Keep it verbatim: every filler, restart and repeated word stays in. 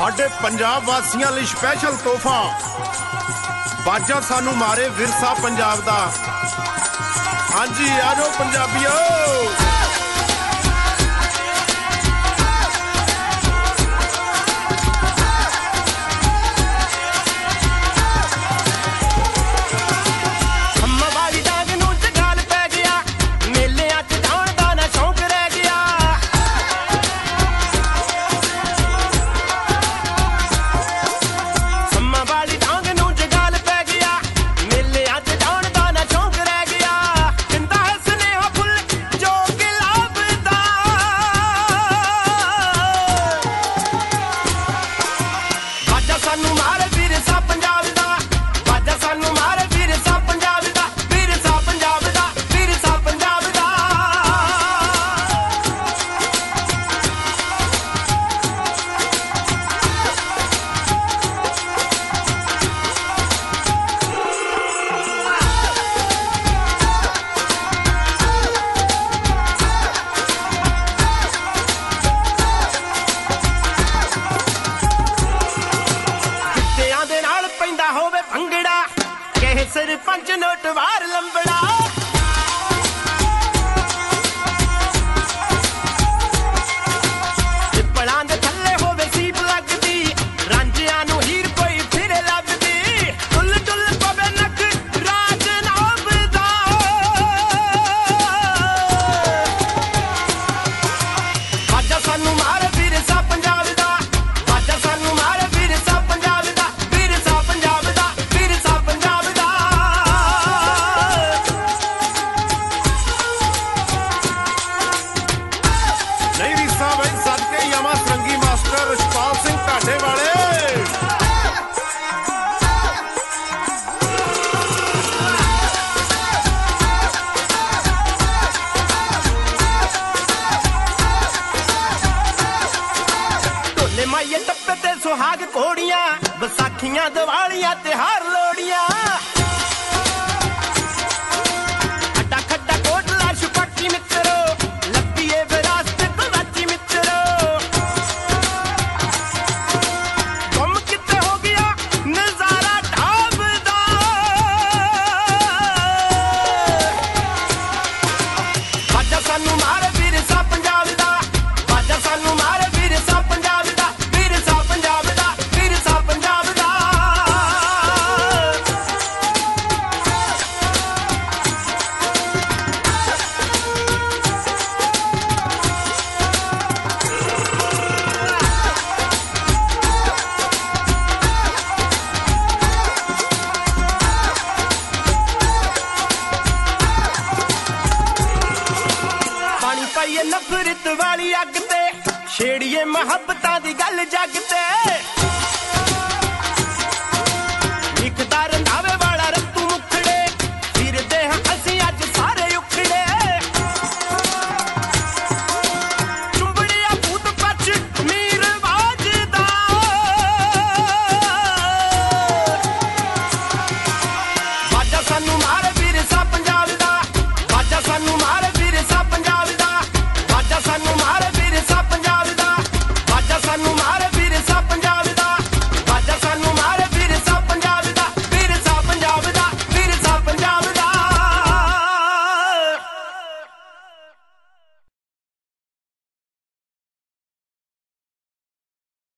साडे पंजाब वासियां लई स्पैशल तोहफा बाजा सानू मारे विरसा पंजाब दा। हाँ जी आ जाओ पंजाबियो। सरपंच नोट वार लंबड़ा पिपलां दे थल्ले होवे सीप लगदी रांझियां नू हीर कोई फिर लभदी टुल टुल पवे नक राज नाबदा बाजा सानू मार वीर सा पंजाब दा बाजा सानू मार वीर सा पंजाब दा वीर सा पंजाब दा वीर सा पंजाब दा। माइये टप्पे ते सुहाग घोड़ियां बसाखियां दिवालियां तिहार लोड़ियां अड्डा खड्डा कोटला छुपक्की मित्रो लपीए विरासत गवाची मित्रो गुम किते हो गया नजारा ढाबदा बाजा सानू मार वीर सा पंजाब दा बाजा सानू मार वीर सा पंजाब दा वीर सा पंजाब दा वीर सा पंजाब दा। पानी पाइए नफरत वाली अग ते छेड़िए मुहब्बतां दी गल जग ते